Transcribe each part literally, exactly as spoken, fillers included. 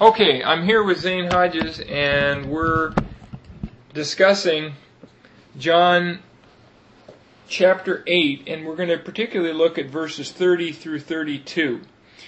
Okay, I'm here with Zane Hodges, and we're discussing John chapter eight, and we're going to particularly look at verses thirty through thirty-two.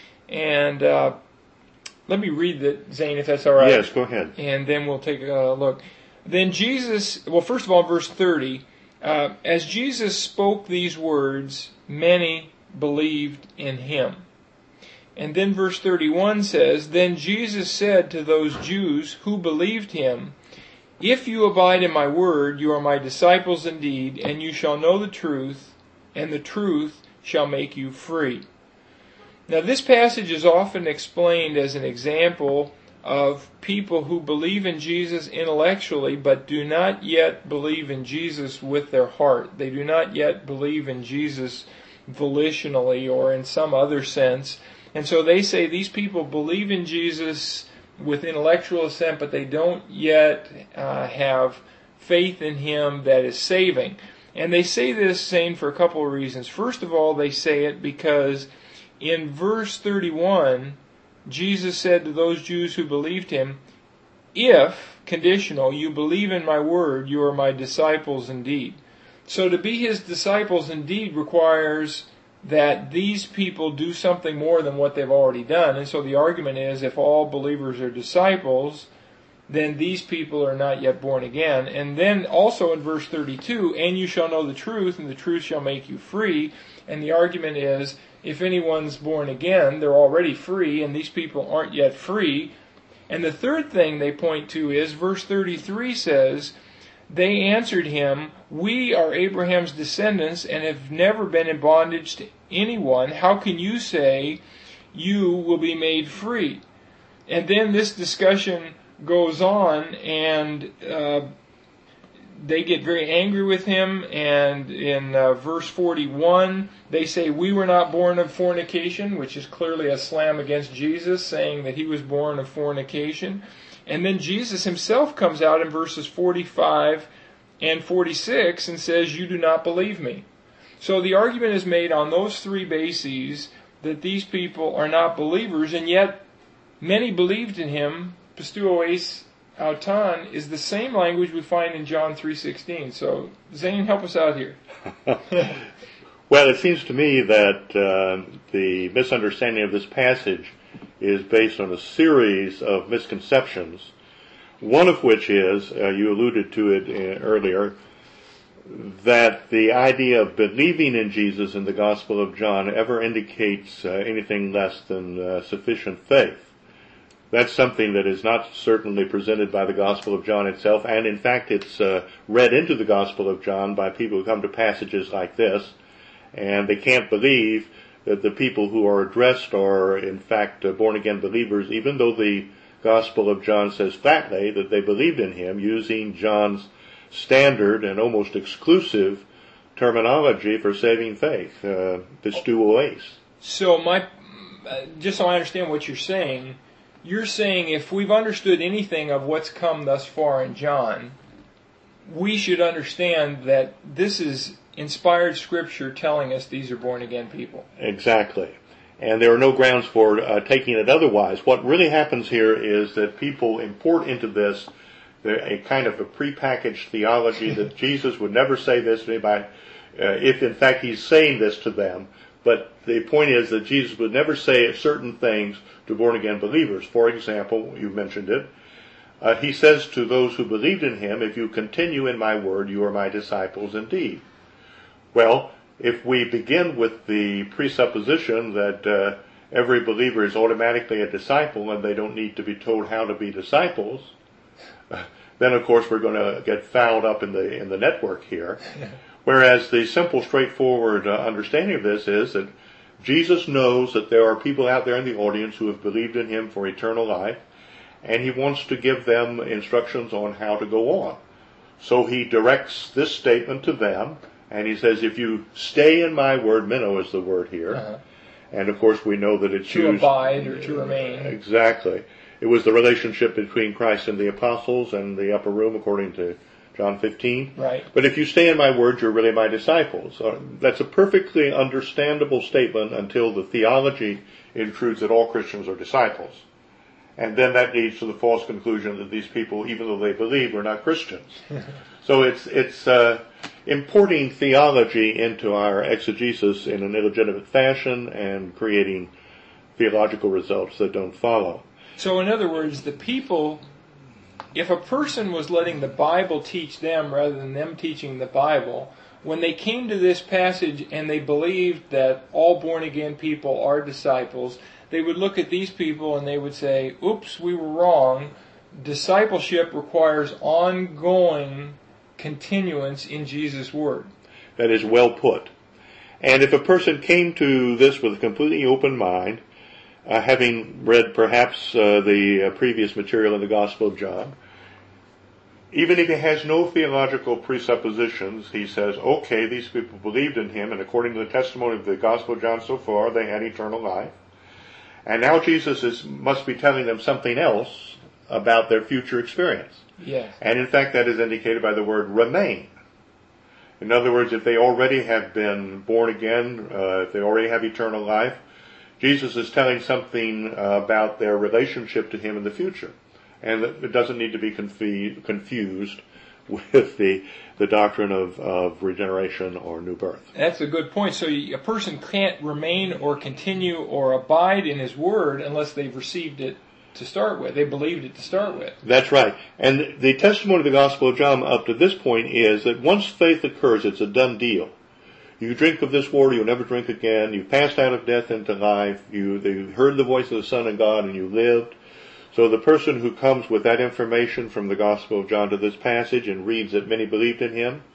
And uh, let me read that, Zane, if that's all right. Yes, go ahead. And then we'll take a look. Then Jesus, well, first of all, verse thirty, uh, as Jesus spoke these words, many believed in him. And then verse thirty-one says, Then Jesus said to those Jews who believed him, If you abide in my word, you are my disciples indeed, and you shall know the truth, and the truth shall make you free. Now this passage is often explained as an example of people who believe in Jesus intellectually, but do not yet believe in Jesus with their heart. They do not yet believe in Jesus volitionally or in some other sense. And so they say these people believe in Jesus with intellectual assent, but they don't yet uh, have faith in him that is saving. And they say this, saying for a couple of reasons. First of all, they say it because in verse thirty-one, Jesus said to those Jews who believed him, If, conditional, you believe in my word, you are my disciples indeed. So to be his disciples indeed requires that these people do something more than what they've already done. And so the argument is, if all believers are disciples, then these people are not yet born again. And then also in verse thirty-two, and you shall know the truth, and the truth shall make you free. And the argument is, if anyone's born again, they're already free, and these people aren't yet free. And the third thing they point to is, verse thirty-three says, They answered him, We are Abraham's descendants and have never been in bondage to anyone. How can you say you will be made free? And then this discussion goes on, and uh, they get very angry with him. And in uh, verse forty-one, they say, We were not born of fornication, which is clearly a slam against Jesus, saying that he was born of fornication. And then Jesus himself comes out in verses forty-five and forty-six and says, You do not believe me. So the argument is made on those three bases that these people are not believers, and yet many believed in him. Pisteuo eis auton is the same language we find in John three sixteen. So Zane, help us out here. Well, it seems to me that uh, the misunderstanding of this passage is based on a series of misconceptions, one of which is, uh, you alluded to it uh, earlier, that the idea of believing in Jesus in the Gospel of John ever indicates uh, anything less than uh, sufficient faith. That's something that is not certainly presented by the Gospel of John itself, and in fact it's uh, read into the Gospel of John by people who come to passages like this, and they can't believe that the people who are addressed are, in fact, uh, born-again believers, even though the Gospel of John says flatly that they believed in him, using John's standard and almost exclusive terminology for saving faith, uh, pisteuo eis. So, my, uh, just so I understand what you're saying, you're saying if we've understood anything of what's come thus far in John, we should understand that this is inspired Scripture telling us these are born-again people. Exactly. And there are no grounds for uh, taking it otherwise. What really happens here is that people import into this a kind of a prepackaged theology that Jesus would never say this to anybody, uh, if in fact he's saying this to them. But the point is that Jesus would never say certain things to born-again believers. For example, you mentioned it, uh, he says to those who believed in him, If you continue in my word, you are my disciples indeed. Well, if we begin with the presupposition that uh, every believer is automatically a disciple and they don't need to be told how to be disciples, uh, then of course we're going to get fouled up in the in the network here. Whereas the simple, straightforward uh, understanding of this is that Jesus knows that there are people out there in the audience who have believed in him for eternal life, and he wants to give them instructions on how to go on. So he directs this statement to them, and he says, if you stay in my word, meno is the word here, uh-huh. And of course we know that it's to used... To abide or to remain. Exactly. It was the relationship between Christ and the apostles and the upper room, according to John fifteen. Right. But if you stay in my word, you're really my disciples. Uh, that's a perfectly understandable statement until the theology intrudes that all Christians are disciples. And then that leads to the false conclusion that these people, even though they believe, are not Christians. So it's it's uh, importing theology into our exegesis in an illegitimate fashion and creating theological results that don't follow. So in other words, the people, if a person was letting the Bible teach them rather than them teaching the Bible, when they came to this passage and they believed that all born-again people are disciples, they would look at these people and they would say, oops, we were wrong. Discipleship requires ongoing continuance in Jesus' Word. That is well put. And if a person came to this with a completely open mind, uh, having read perhaps uh, the uh, previous material in the Gospel of John, even if he has no theological presuppositions, he says, okay, these people believed in him, and according to the testimony of the Gospel of John so far, they had eternal life. And now Jesus is, must be telling them something else about their future experience. Yes. And in fact, that is indicated by the word remain. In other words, if they already have been born again, uh, if they already have eternal life, Jesus is telling something uh, about their relationship to him in the future. And it doesn't need to be confu- confused with the the doctrine of, of regeneration or new birth. That's a good point. So a person can't remain or continue or abide in his word unless they've received it to start with. They believed it to start with. That's right. And the testimony of the Gospel of John up to this point is that once faith occurs, it's a done deal. You drink of this water, you'll never drink again. You passed out of death into life. You, you heard the voice of the Son of God and you lived. So the person who comes with that information from the Gospel of John to this passage and reads that many believed in him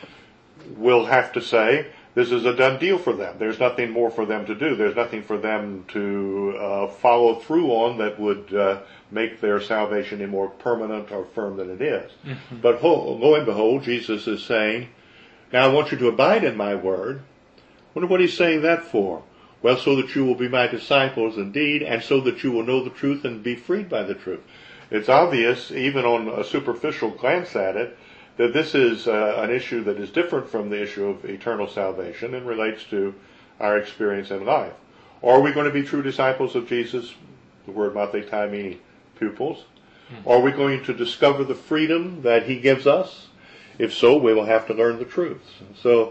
will have to say, this is a done deal for them. There's nothing more for them to do. There's nothing for them to uh, follow through on that would uh, make their salvation any more permanent or firm than it is. Mm-hmm. But ho- lo and behold, Jesus is saying, now I want you to abide in my word. Wonder what he's saying that for? Well, so that you will be my disciples indeed, and so that you will know the truth and be freed by the truth. It's obvious, even on a superficial glance at it, that this is uh, an issue that is different from the issue of eternal salvation and relates to our experience in life. Are we going to be true disciples of Jesus? The word mathetai meaning pupils. Mm-hmm. Are we going to discover the freedom that he gives us? If so, we will have to learn the truths. So,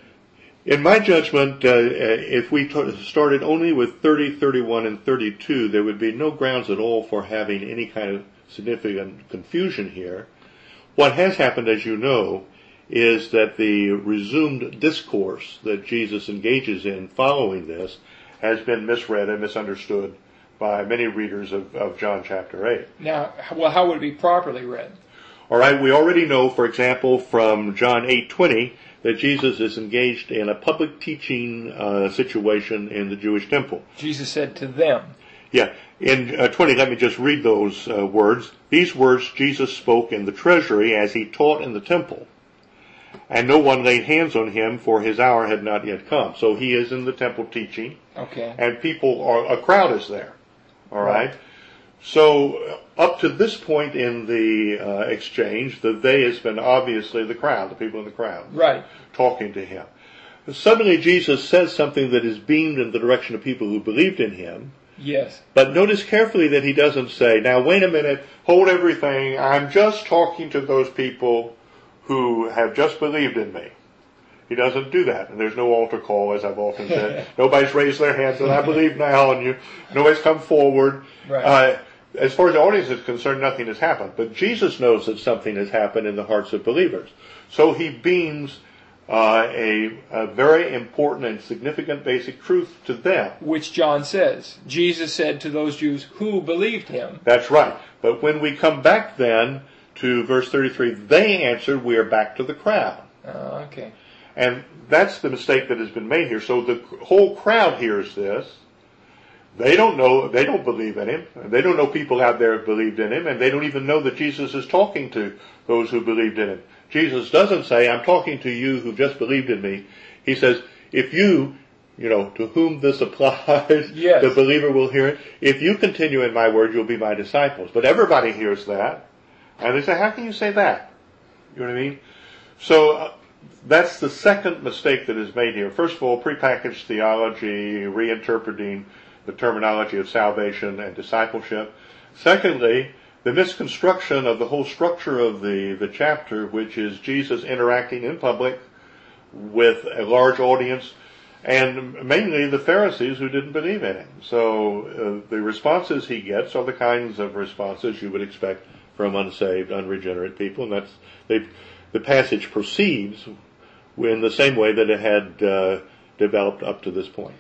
in my judgment, uh, if we t- started only with thirty, thirty-one, and thirty-two, there would be no grounds at all for having any kind of significant confusion here. What has happened, as you know, is that the resumed discourse that Jesus engages in following this has been misread and misunderstood by many readers of, of John chapter eight. Now, well, how would it be properly read? All right, we already know, for example, from John eight twenty, that Jesus is engaged in a public teaching uh, situation in the Jewish temple. Jesus said to them. Yeah. In uh, twenty, let me just read those uh, words. These words Jesus spoke in the treasury as he taught in the temple. And no one laid hands on him, for his hour had not yet come. So he is in the temple teaching. Okay. And people are, a crowd is there. All right. right. So up to this point in the uh, exchange, the they has been obviously the crowd, the people in the crowd. Right. Talking to him. Suddenly Jesus says something that is beamed in the direction of people who believed in him. Yes. But notice carefully that he doesn't say, now wait a minute, hold everything, I'm just talking to those people who have just believed in me. He doesn't do that. And there's no altar call, as I've often said. Nobody's raised their hands and I believe now, and you, nobody's come forward. Right. Uh, as far as the audience is concerned, nothing has happened. But Jesus knows that something has happened in the hearts of believers. So he beams uh, a, a very important and significant basic truth to them. Which John says. Jesus said to those Jews who believed him. That's right. But when we come back then to verse thirty-three, they answered, we are back to the crowd. Uh, okay. And that's the mistake that has been made here. So the whole crowd hears this. They don't know, they don't believe in him. They don't know people out there who believed in him, and they don't even know that Jesus is talking to those who believed in him. Jesus doesn't say, I'm talking to you who just believed in me. He says, if you, you know, to whom this applies, yes. the believer will hear it. If you continue in my word, you'll be my disciples. But everybody hears that. And they say, how can you say that? You know what I mean? So, uh, that's the second mistake that is made here. First of all, prepackaged theology, reinterpreting the terminology of salvation and discipleship. Secondly, the misconstruction of the whole structure of the, the chapter, which is Jesus interacting in public with a large audience, and mainly the Pharisees who didn't believe in him. So uh, the responses he gets are the kinds of responses you would expect from unsaved, unregenerate people, and that's they've, the passage proceeds in the same way that it had uh, developed up to this point.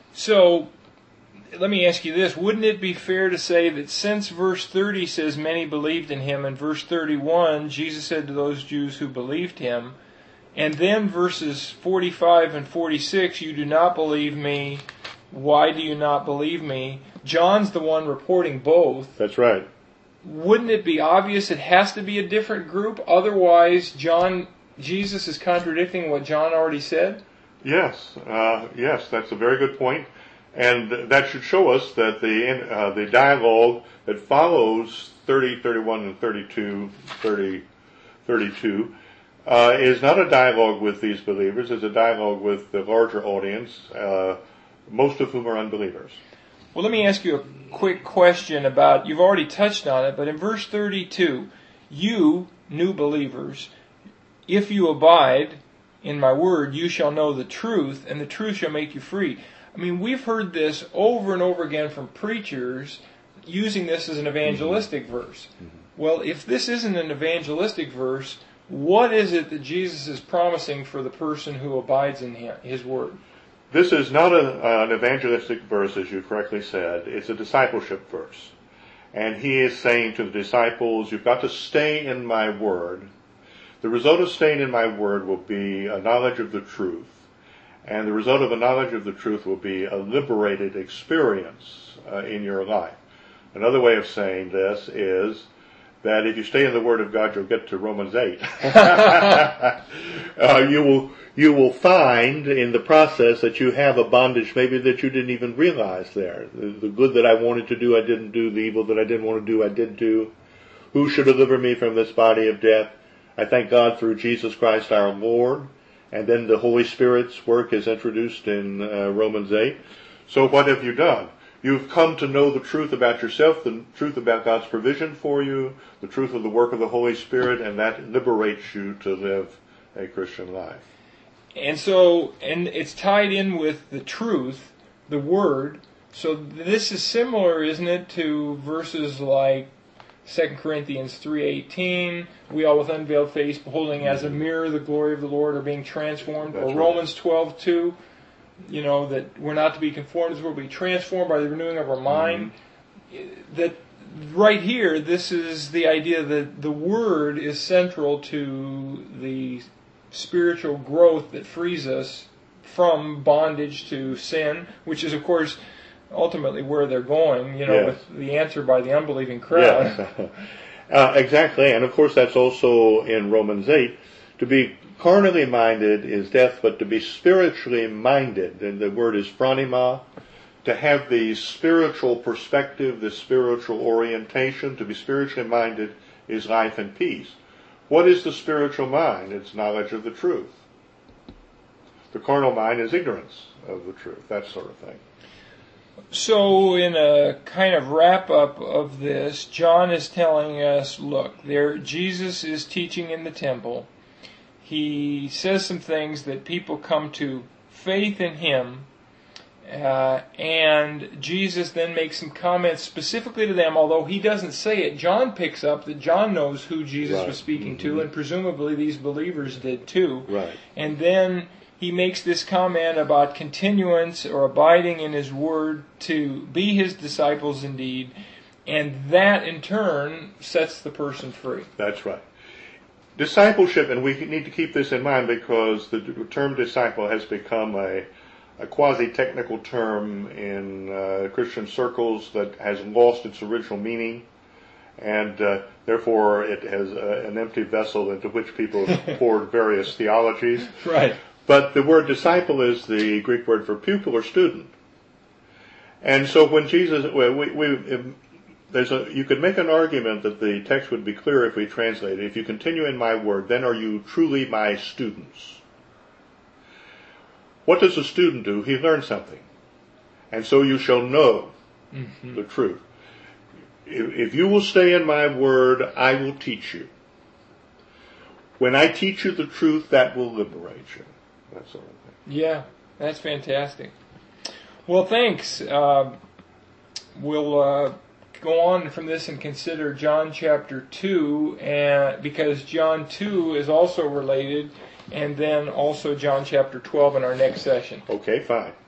So, let me ask you this. Wouldn't it be fair to say that since verse thirty says many believed in him, and verse thirty-one, Jesus said to those Jews who believed him, and then verses forty-five and forty-six, you do not believe me, why do you not believe me? John's the one reporting both. That's right. Wouldn't it be obvious it has to be a different group? Otherwise, John, Jesus is contradicting what John already said? Yes, uh, yes, that's a very good point. And that should show us that the uh, the dialogue that follows thirty, thirty-one, and thirty-two, thirty, thirty-two uh, is not a dialogue with these believers. It's a dialogue with the larger audience, uh, most of whom are unbelievers. Well, let me ask you a quick question about, you've already touched on it, but in verse thirty-two, you, new believers, if you abide in my word, you shall know the truth, and the truth shall make you free. I mean, we've heard this over and over again from preachers using this as an evangelistic mm-hmm. verse. Mm-hmm. Well, if this isn't an evangelistic verse, what is it that Jesus is promising for the person who abides in his word? This is not a, uh, an evangelistic verse, as you correctly said. It's a discipleship verse. And he is saying to the disciples, you've got to stay in my word. The result of staying in my word will be a knowledge of the truth. And the result of a knowledge of the truth will be a liberated experience uh, in your life. Another way of saying this is that if you stay in the Word of God, you'll get to Romans eight. uh, you will you will find in the process that you have a bondage maybe that you didn't even realize there. The, the good that I wanted to do, I didn't do. The evil that I didn't want to do, I did do. Who should deliver me from this body of death? I thank God through Jesus Christ our Lord. And then the Holy Spirit's work is introduced in uh, Romans eight. So what have you done? You've come to know the truth about yourself, the truth about God's provision for you, the truth of the work of the Holy Spirit, and that liberates you to live a Christian life. And so, and it's tied in with the truth, the Word. So this is similar, isn't it, to verses like Second Corinthians three eighteen, we all with unveiled face, beholding as a mirror the glory of the Lord, are being transformed. That's or right. Romans twelve two, you know, that we're not to be conformed to this world, but be transformed by the renewing of our mind. Mm-hmm. That right here, this is the idea that the Word is central to the spiritual growth that frees us from bondage to sin, which is, of course, ultimately where they're going, you know, yes. with the answer by the unbelieving crowd. Yes. uh, exactly, and of course that's also in Romans eight. To be carnally minded is death, but to be spiritually minded, and the word is phronema, to have the spiritual perspective, the spiritual orientation, to be spiritually minded is life and peace. What is the spiritual mind? It's knowledge of the truth. The carnal mind is ignorance of the truth, that sort of thing. So in a kind of wrap-up of this, John is telling us, look, there Jesus is teaching in the temple. He says some things that people come to faith in him, uh, and Jesus then makes some comments specifically to them, although he doesn't say it. John picks up that John knows who Jesus right. was speaking mm-hmm. to, and presumably these believers did too. Right. And then he makes this comment about continuance or abiding in his word to be his disciples indeed, and that in turn sets the person free. That's right. Discipleship, and we need to keep this in mind because the term disciple has become a, a quasi-technical term in uh, Christian circles that has lost its original meaning, and uh, therefore it has uh, an empty vessel into which people have poured various theologies. Right. But the word disciple is the Greek word for pupil or student. And so when Jesus, well, we, we, there's a, you could make an argument that the text would be clearer if we translate it. If you continue in my word, then are you truly my students? What does a student do? He learns something. And so you shall know mm-hmm. the truth. if, if you will stay in my word, I will teach you. When I teach you the truth, that will liberate you. That sort of thing. Yeah, that's fantastic. Well, thanks. Uh, we'll uh, go on from this and consider John chapter two, and because John two is also related, and then also John chapter twelve in our next session. Okay, fine.